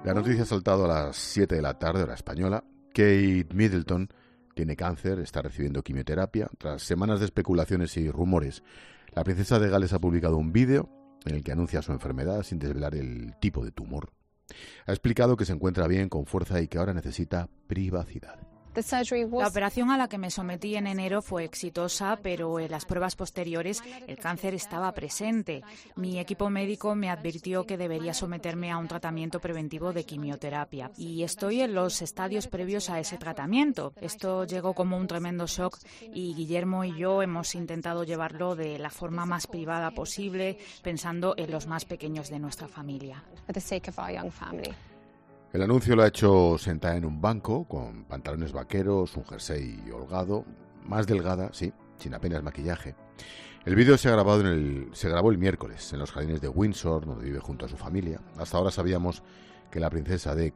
La noticia ha saltado a las 7 de la tarde, hora española. Kate Middleton tiene cáncer, está recibiendo quimioterapia. Tras semanas de especulaciones y rumores, la princesa de Gales ha publicado un vídeo en el que anuncia su enfermedad sin desvelar el tipo de tumor. Ha explicado que se encuentra bien, con fuerza y que ahora necesita privacidad. La operación a la que me sometí en enero fue exitosa, pero en las pruebas posteriores el cáncer estaba presente. Mi equipo médico me advirtió que debería someterme a un tratamiento preventivo de quimioterapia y estoy en los estadios previos a ese tratamiento. Esto llegó como un tremendo shock y Guillermo y yo hemos intentado llevarlo de la forma más privada posible, pensando en los más pequeños de nuestra familia. El anuncio lo ha hecho sentada en un banco, con pantalones vaqueros, un jersey holgado, más delgada, sí, sin apenas maquillaje. El vídeo se grabó el miércoles en los jardines de Windsor, donde vive junto a su familia. Hasta ahora sabíamos que la princesa de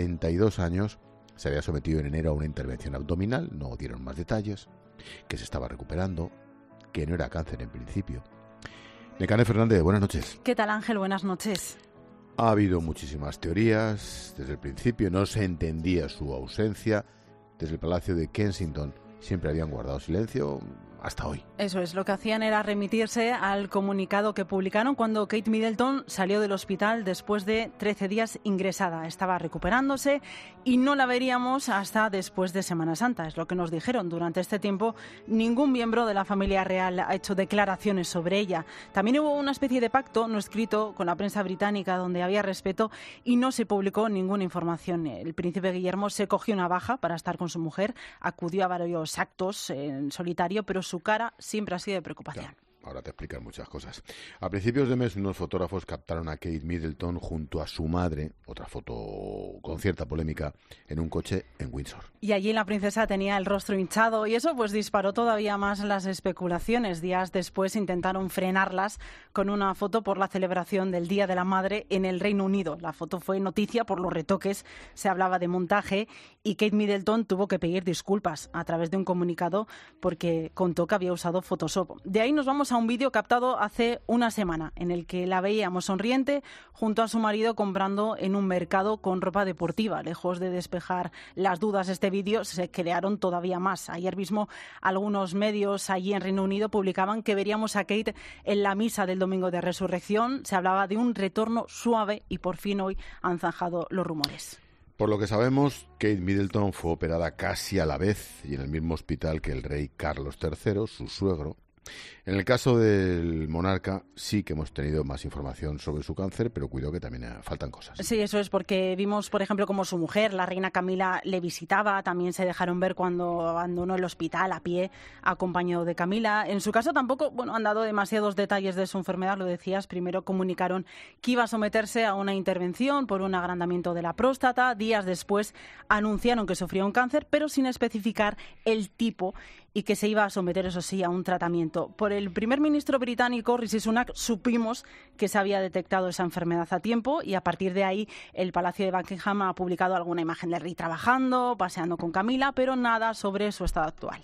42 años se había sometido en enero a una intervención abdominal, no dieron más detalles, que se estaba recuperando, que no era cáncer en principio. Nekane Fernández, buenas noches. ¿Qué tal, Ángel? Buenas noches. Ha habido muchísimas teorías. Desde el principio no se entendía su ausencia. Desde el Palacio de Kensington siempre habían guardado silencio hasta hoy. Eso es, lo que hacían era remitirse al comunicado que publicaron cuando Kate Middleton salió del hospital después de 13 días ingresada. Estaba recuperándose y no la veríamos hasta después de Semana Santa, es lo que nos dijeron. Durante este tiempo ningún miembro de la familia real ha hecho declaraciones sobre ella. También hubo una especie de pacto no escrito con la prensa británica donde había respeto y no se publicó ninguna información. El príncipe Guillermo se cogió una baja para estar con su mujer, acudió a varios actos en solitario, pero su cara siempre ha sido de preocupación. Claro, ahora te explican muchas cosas. A principios de mes, unos fotógrafos captaron a Kate Middleton junto a su madre, otra foto con cierta polémica, en un coche en Windsor. Y allí la princesa tenía el rostro hinchado y eso pues disparó todavía más las especulaciones. Días después intentaron frenarlas con una foto por la celebración del Día de la Madre en el Reino Unido. La foto fue noticia por los retoques, se hablaba de montaje y Kate Middleton tuvo que pedir disculpas a través de un comunicado porque contó que había usado Photoshop. De ahí nos vamos a un vídeo captado hace una semana en el que la veíamos sonriente junto a su marido comprando en un mercado con ropa deportiva. Lejos de despejar las dudas, este vídeo se crearon todavía más. Ayer mismo algunos medios allí en Reino Unido publicaban que veríamos a Kate en la misa del Domingo de Resurrección. Se hablaba de un retorno suave y por fin hoy han zanjado los rumores. Por lo que sabemos, Kate Middleton fue operada casi a la vez y en el mismo hospital que el rey Carlos III, su suegro. En el caso del monarca sí que hemos tenido más información sobre su cáncer, pero cuidado que también faltan cosas. Sí, eso es, porque vimos, por ejemplo, cómo su mujer, la reina Camila, le visitaba. También se dejaron ver cuando abandonó el hospital a pie, acompañado de Camila. En su caso tampoco, han dado demasiados detalles de su enfermedad, lo decías. Primero comunicaron que iba a someterse a una intervención por un agrandamiento de la próstata. Días después anunciaron que sufría un cáncer, pero sin especificar el tipo y que se iba a someter, eso sí, a un tratamiento. Por el primer ministro británico, Rishi Sunak, supimos que se había detectado esa enfermedad a tiempo y a partir de ahí el Palacio de Buckingham ha publicado alguna imagen del rey trabajando, paseando con Camila, pero nada sobre su estado actual.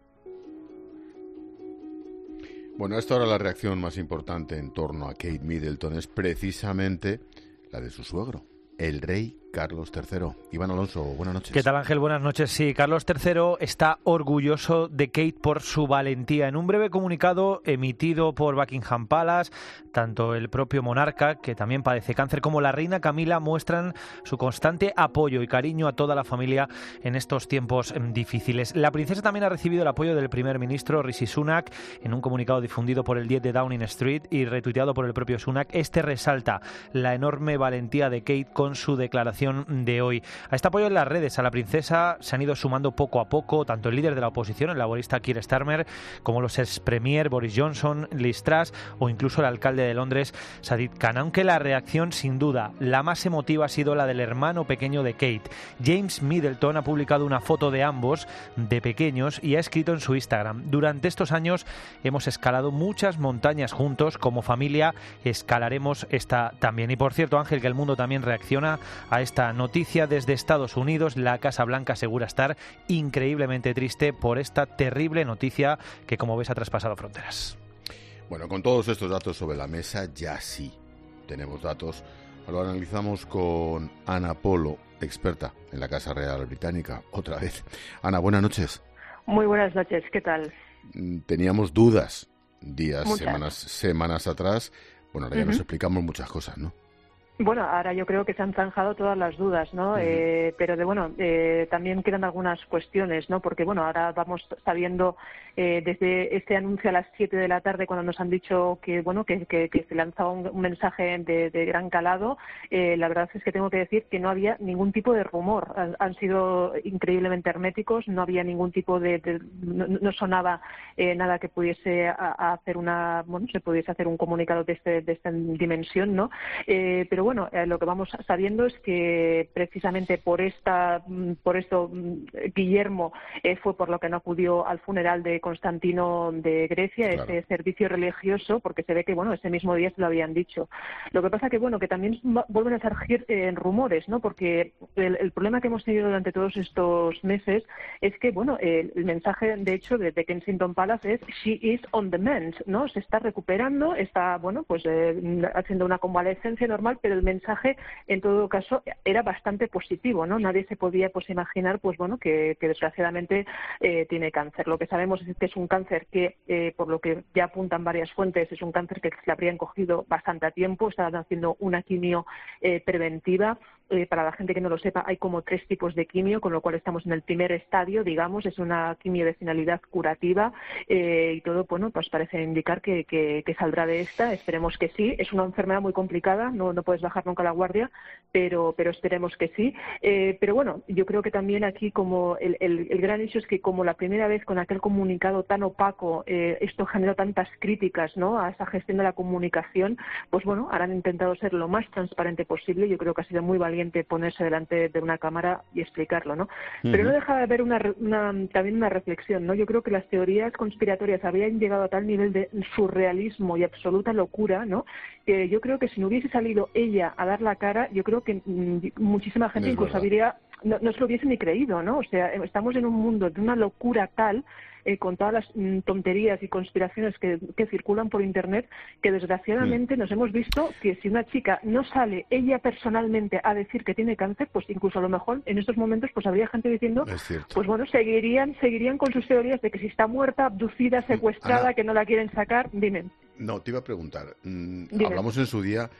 Bueno, a esta hora la reacción más importante en torno a Kate Middleton es precisamente la de su suegro, el rey Carlos III. Iván Alonso, buenas noches. ¿Qué tal, Ángel? Buenas noches. Sí, Carlos III está orgulloso de Kate por su valentía. En un breve comunicado emitido por Buckingham Palace, tanto el propio monarca, que también padece cáncer, como la reina Camila muestran su constante apoyo y cariño a toda la familia en estos tiempos difíciles. La princesa también ha recibido el apoyo del primer ministro Rishi Sunak en un comunicado difundido por el 10 de Downing Street y retuiteado por el propio Sunak. Este resalta la enorme valentía de Kate con su declaración de hoy. A este apoyo en las redes a la princesa se han ido sumando poco a poco tanto el líder de la oposición, el laborista Keir Starmer, como los ex premier Boris Johnson, Liz Truss o incluso el alcalde de Londres, Sadiq Khan. Aunque la reacción, sin duda, la más emotiva ha sido la del hermano pequeño de Kate. James Middleton ha publicado una foto de ambos, de pequeños, y ha escrito en su Instagram: durante estos años hemos escalado muchas montañas juntos, como familia escalaremos esta también. Y por cierto, Ángel, que el mundo también reacciona a esta noticia desde Estados Unidos. La Casa Blanca asegura estar increíblemente triste por esta terrible noticia que, como ves, ha traspasado fronteras. Bueno, con todos estos datos sobre la mesa, ya sí tenemos datos Lo analizamos con Ana Polo, experta en la Casa Real Británica, otra vez. Ana, buenas noches. Muy buenas noches, ¿qué tal? Teníamos dudas días, Muchas. semanas atrás. Bueno, ahora ya nos explicamos muchas cosas, ¿no? Bueno, ahora yo creo que se han zanjado todas las dudas, ¿no? Pero también quedan algunas cuestiones, ¿no? Porque, bueno, ahora vamos sabiendo desde este anuncio a las 7 de la tarde, cuando nos han dicho que se lanzaba un mensaje de gran calado, la verdad es que tengo que decir que no había ningún tipo de rumor. Han sido increíblemente herméticos, no había ningún tipo no sonaba nada que pudiese se pudiese hacer un comunicado de esta dimensión, ¿no? Pero bueno, lo que vamos sabiendo es que precisamente por esto Guillermo fue por lo que no acudió al funeral de Constantino de Grecia, claro. Ese servicio religioso, porque se ve que ese mismo día se lo habían dicho. Lo que pasa que también vuelven a surgir rumores, ¿no? Porque el problema que hemos tenido durante todos estos meses es que el mensaje de hecho de Kensington Palace es "She is on the mend", ¿no? Se está recuperando, está haciendo una convalescencia normal, pero el mensaje en todo caso era bastante positivo, ¿no? Nadie se podía imaginar que desgraciadamente tiene cáncer. Lo que sabemos es que es un cáncer que por lo que ya apuntan varias fuentes es un cáncer que le habrían cogido bastante a tiempo. Estaban haciendo una quimio preventiva. Para la gente que no lo sepa, hay como 3 tipos de quimio, con lo cual estamos en el primer estadio, digamos, es una quimio de finalidad curativa y todo, pues parece indicar que saldrá de esta. Esperemos que sí. Es una enfermedad muy complicada, no puedes bajar nunca la guardia, pero esperemos que sí. Pero yo creo que también aquí como el gran hecho es que como la primera vez con aquel comunicado tan opaco, esto generó tantas críticas, ¿no?, a esa gestión de la comunicación, ahora han intentado ser lo más transparente posible. Yo creo que ha sido muy valiente ponerse delante de una cámara y explicarlo, ¿no? Pero no deja de haber también una reflexión, ¿no? Yo creo que las teorías conspiratorias habían llegado a tal nivel de surrealismo y absoluta locura, ¿no?, que yo creo que si no hubiese salido ella a dar la cara, yo creo que muchísima gente incluso no se lo hubiese ni creído, ¿no? O sea, estamos en un mundo de una locura tal, con todas las tonterías y conspiraciones que circulan por Internet, que desgraciadamente nos hemos visto que si una chica no sale ella personalmente a decir que tiene cáncer, pues incluso a lo mejor en estos momentos habría gente diciendo, seguirían con sus teorías de que si está muerta, abducida, secuestrada, Ana, que no la quieren sacar. Dime. No, te iba a preguntar. Hablamos en su día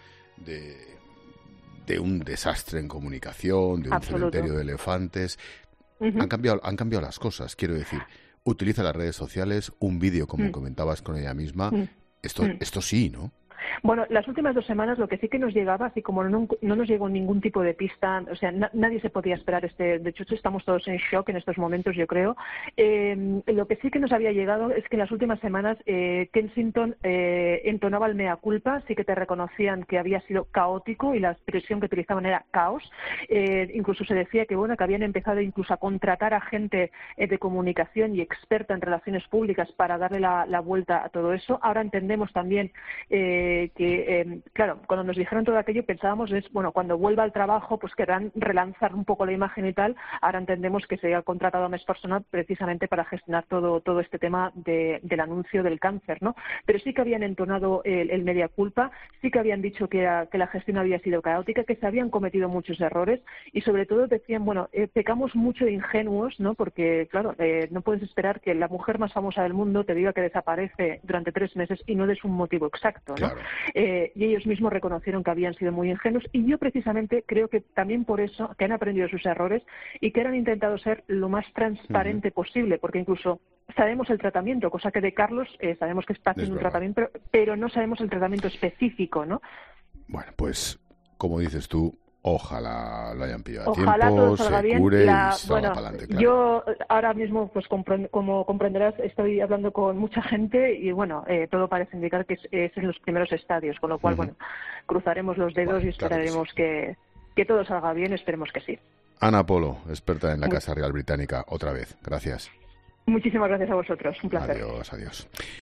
de un desastre en comunicación, de un cementerio de elefantes. Han cambiado las cosas, quiero decir. Utiliza las redes sociales, un vídeo, como comentabas con ella misma. Esto sí, ¿no? Bueno, las últimas 2 semanas lo que sí que nos llegaba, así como no nos llegó ningún tipo de pista, o sea, nadie se podía esperar de hecho estamos todos en shock en estos momentos, yo creo. Lo que sí que nos había llegado es que en las últimas semanas Kensington entonaba el mea culpa, sí que te reconocían que había sido caótico y la expresión que utilizaban era caos. Incluso se decía que habían empezado incluso a contratar a gente de comunicación y experta en relaciones públicas para darle la vuelta a todo eso. Ahora entendemos también claro, cuando nos dijeron todo aquello pensábamos cuando vuelva al trabajo pues querrán relanzar un poco la imagen y tal. Ahora entendemos que se ha contratado a más personal precisamente para gestionar todo este tema del anuncio del cáncer, ¿no? Pero sí que habían entonado el media culpa, sí que habían dicho que la gestión había sido caótica, que se habían cometido muchos errores y sobre todo decían, pecamos mucho de ingenuos, ¿no? Porque claro, no puedes esperar que la mujer más famosa del mundo te diga que desaparece durante 3 meses y no des un motivo exacto, ¿no? Claro. Y ellos mismos reconocieron que habían sido muy ingenuos y yo precisamente creo que también por eso que han aprendido sus errores y que han intentado ser lo más transparente posible, porque incluso sabemos el tratamiento, cosa que de Carlos sabemos que está haciendo un tratamiento, pero no sabemos el tratamiento específico, ¿no? Bueno, pues como dices tú, ojalá lo hayan pillado a Ojalá tiempo, todo salga se bien. cure y salga para adelante. Claro. Yo ahora mismo, pues como comprenderás, estoy hablando con mucha gente y todo parece indicar que es en los primeros estadios, con lo cual, cruzaremos los dedos y esperaremos que todo salga bien, esperemos que sí. Ana Polo, experta en la Casa Real Británica, otra vez. Gracias. Muchísimas gracias a vosotros, un placer. Adiós, adiós.